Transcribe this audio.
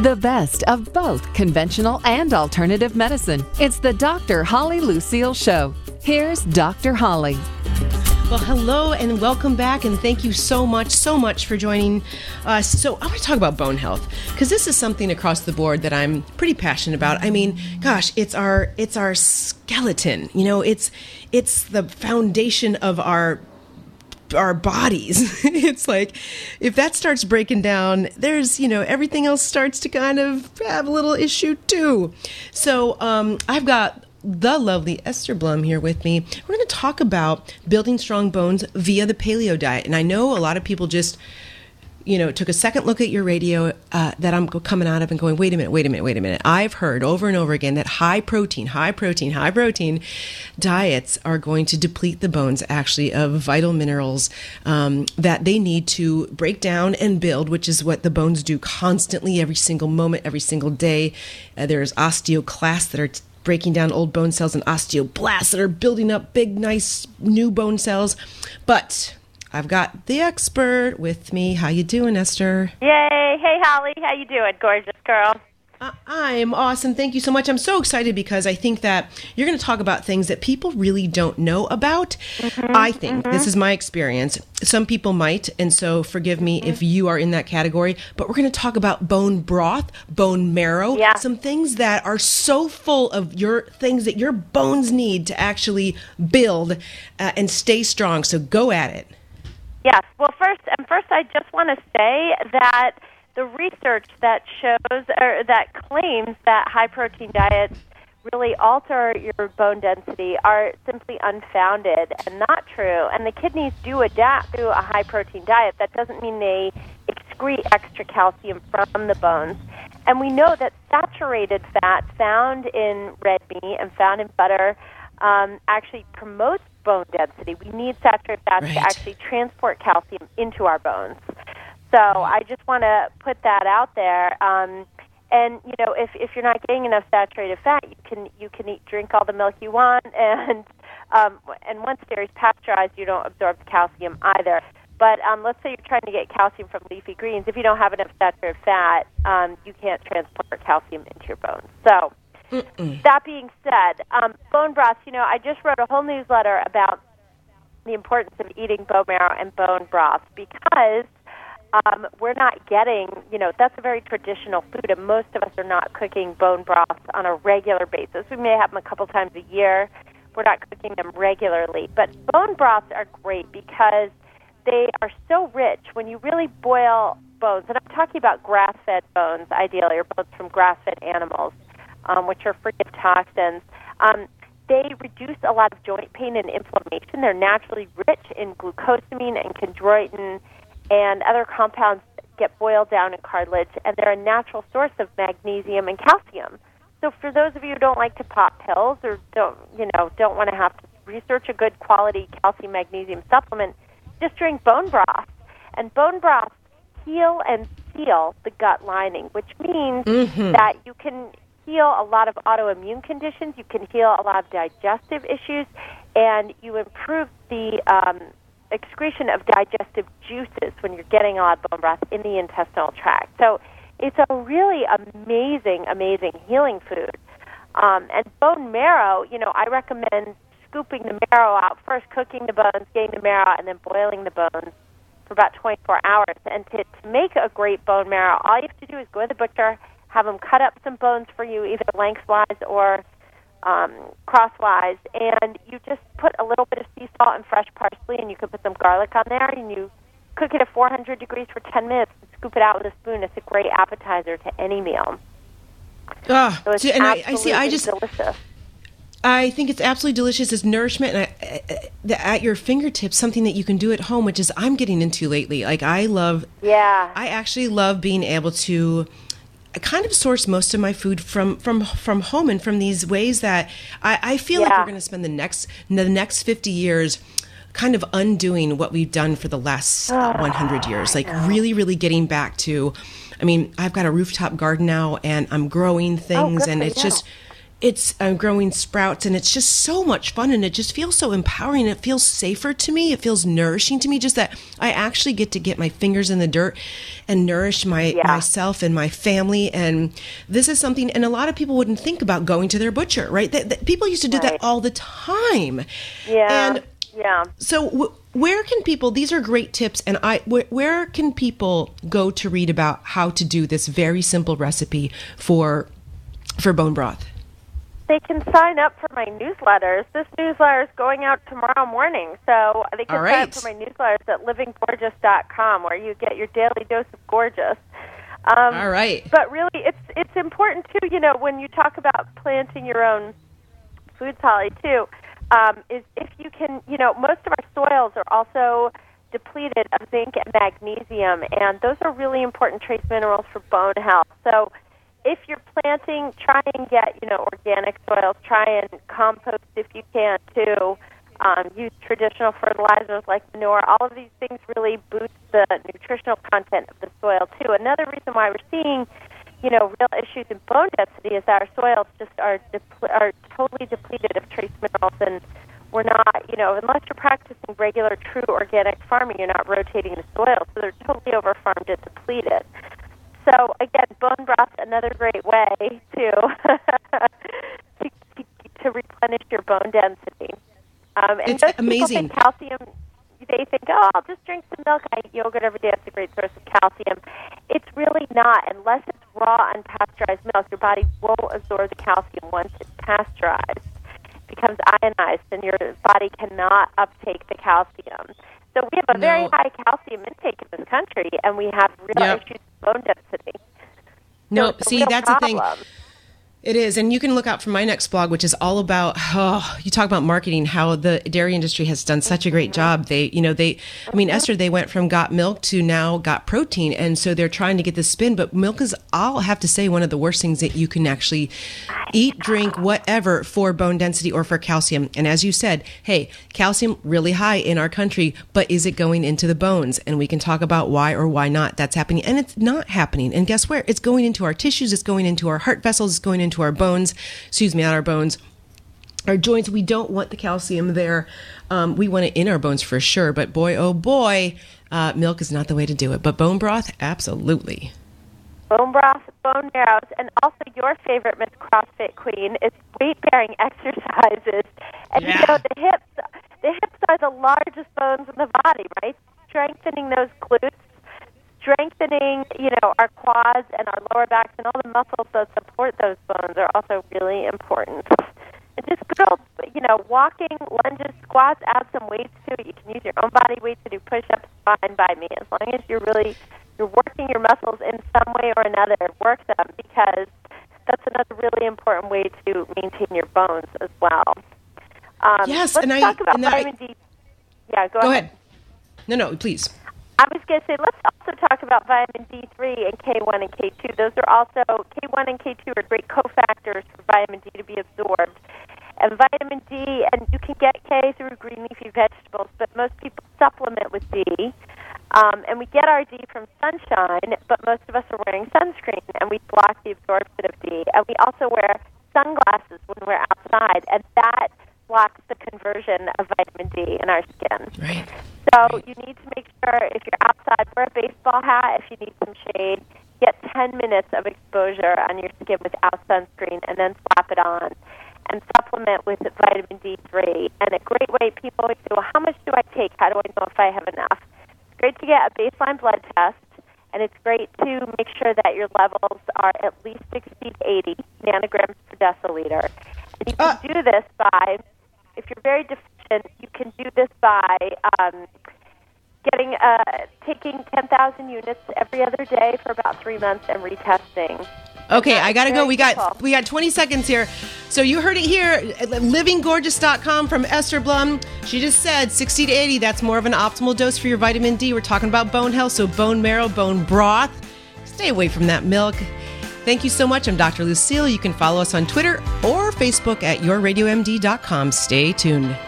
The best of both conventional and alternative medicine. It's the Dr. Holly Lucille Show. Here's Dr. Holly. Well, hello and welcome back, and thank you so much for joining us. So I want to talk about bone health, because this is something across the board that I'm pretty passionate about. I mean, gosh, it's our skeleton. You know, it's the foundation of our bodies. It's like, if that starts breaking down, there's, everything else starts to kind of have a little issue too. So I've got the lovely Esther Blum here with me. We're going to talk about building strong bones via the paleo diet. And I know a lot of people just, took a second look at your radio that I'm coming out of and going, wait a minute. I've heard over and over again that high protein diets are going to deplete the bones actually of vital minerals that they need to break down and build, which is what the bones do constantly, every single moment, every single day. There's osteoclasts that are breaking down old bone cells and osteoblasts that are building up big, nice new bone cells. But I've got the expert with me. How you doing, Esther? Yay. Hey, Holly. How you doing, gorgeous girl? I'm awesome. Thank you so much. I'm so excited because I think that you're going to talk about things that people really don't know about. I think this is my experience. Some people might, and so forgive me if you are in that category, but we're going to talk about bone broth, bone marrow, some things that are so full of your things that your bones need to actually build and stay strong. So go at it. Yes. Well, first, I just want to say that the research that shows or that claims that high-protein diets really alter your bone density are simply unfounded and not true. And the kidneys do adapt to a high-protein diet. That doesn't mean they excrete extra calcium from the bones. And we know that saturated fat found in red meat and found in butter actually promotes bone density. We need saturated fats to actually transport calcium into our bones. So I just want to put that out there. And if you're not getting enough saturated fat, you can drink all the milk you want, and once dairy's pasteurized, you don't absorb the calcium either. But let's say you're trying to get calcium from leafy greens. If you don't have enough saturated fat, you can't transport calcium into your bones. So that being said, bone broth. I just wrote a whole newsletter about the importance of eating bone marrow and bone broth because we're not getting, that's a very traditional food, and most of us are not cooking bone broths on a regular basis. We may have them a couple times a year. We're not cooking them regularly. But bone broths are great because they are so rich when you really boil bones. And I'm talking about grass-fed bones, ideally, or bones from grass-fed animals, which are free of toxins. They reduce a lot of joint pain and inflammation. They're naturally rich in glucosamine and chondroitin, and other compounds get boiled down in cartilage, and they're a natural source of magnesium and calcium. So for those of you who don't like to pop pills or don't want to have to research a good quality calcium magnesium supplement, just drink bone broth. And bone broths heal and seal the gut lining, which means that you can heal a lot of autoimmune conditions, you can heal a lot of digestive issues, and you improve the excretion of digestive juices when you're getting a lot of bone broth in the intestinal tract. So it's a really amazing healing food. And bone marrow, I recommend scooping the marrow out, first cooking the bones, getting the marrow, and then boiling the bones for about 24 hours. And to make a great bone marrow, all you have to do is go to the butcher, have them cut up some bones for you, either lengthwise or crosswise, and you just put a little bit of sea salt and fresh parsley, and you can put some garlic on there, and you cook it at 400 degrees for 10 minutes and scoop it out with a spoon. It's a great appetizer to any meal. So it's delicious. I think it's absolutely delicious. It's nourishment, and at your fingertips, something that you can do at home, which is I'm getting into lately. Like I actually love being able to kind of source most of my food from home and from these ways that I feel like we're going to spend the next 50 years kind of undoing what we've done for the last 100 years, like really, really getting back to, I've got a rooftop garden now and I'm growing things and it's just, it's growing sprouts, and it's just so much fun, and it just feels so empowering. It feels safer to me. It feels nourishing to me, just that I actually get my fingers in the dirt and nourish myself and my family. And this is something, and a lot of people wouldn't think about going to their butcher, right? People used to do that all the time. Yeah. So where can people, these are great tips, and where can people go to read about how to do this very simple recipe for bone broth? They can sign up for my newsletters. This newsletter is going out tomorrow morning, so they can sign up for my newsletters at livinggorgeous.com, where you get your daily dose of gorgeous. All right. But really, it's important, too, when you talk about planting your own foods, Holly, too, is if you can, most of our soils are also depleted of zinc and magnesium, and those are really important trace minerals for bone health. So if you're planting, try and get, organic soils. Try and compost if you can, too. Use traditional fertilizers like manure. All of these things really boost the nutritional content of the soil, too. Another reason why we're seeing, real issues in bone density is that our soils just are totally depleted of trace minerals, and we're not, unless you're practicing regular, true organic farming, you're not rotating the soil, so they're totally overfarmed and depleted. So, again, bone broth, another great way to replenish your bone density. And it's most amazing. People think calcium, they think, I'll just drink some milk. I eat yogurt every day. That's a great source of calcium. It's really not. Unless it's raw, unpasteurized milk, your body won't absorb the calcium once it's pasteurized. It becomes ionized, and your body cannot uptake the calcium. So we have a very high calcium intake in this country, and we have real issues with bone density. That's the thing. It is, and you can look out for my next blog, which is all about, you talk about marketing, how the dairy industry has done such a great job. Esther, they went from Got Milk to now Got Protein, and so they're trying to get this spin, but milk is, I'll have to say, one of the worst things that you can actually eat, drink, whatever, for bone density or for calcium. And as you said, hey, calcium really high in our country, but is it going into the bones? And we can talk about why or why not that's happening, and it's not happening. And guess where? It's going into our tissues, it's going into our heart vessels, it's going into our bones, not our bones, our joints. We don't want the calcium there. We want it in our bones for sure, but boy, oh boy, milk is not the way to do it. But bone broth, absolutely. Bone broth, bone marrows, and also your favorite, Miss CrossFit Queen, is weight-bearing exercises. And the hips are the largest bones in the body, right? Strengthening those glutes, strengthening, our quads and our lower backs, and all the muscles that support those bones are also really important. And just good old, walking, lunges, squats, add some weights to it. You can use your own body weight to do push-ups, fine by me. As long as you're working your muscles in some way or another, work them, because that's another really important way to maintain your bones as well. Let's talk about vitamin D. Yeah, go ahead. No, please. I was going to say, let's also talk about vitamin D3 and K1 and K2. Those are also, K1 and K2 are great cofactors for vitamin D to be absorbed. And vitamin D, and you can get K through green leafy vegetables, but most people supplement with D. And we get our D from sunshine, but most of us are wearing sunscreen, and we block the absorption of D. And we also wear sunglasses when we're outside, and that blocks the conversion of vitamin D in our skin. Right. So you need to make sure, if you're outside, wear a baseball hat. If you need some shade, get 10 minutes of exposure on your skin without sunscreen, and then slap it on. And supplement with vitamin D3. And a great way, people always say, well, how much do I take? How do I know if I have enough? It's great to get a baseline blood test, and it's great to make sure that your levels are at least 60 to 80 nanograms per deciliter. And you can do this by, if you're very deficient, you can do this by taking 10,000 units every other day for about 3 months and retesting. Okay, I gotta go. We got 20 seconds here. So you heard it here, livinggorgeous.com from Esther Blum. She just said 60 to 80, that's more of an optimal dose for your vitamin D. We're talking about bone health, so bone marrow, bone broth. Stay away from that milk. Thank you so much. I'm Dr. Lucille. You can follow us on Twitter or Facebook at yourradiomd.com. Stay tuned.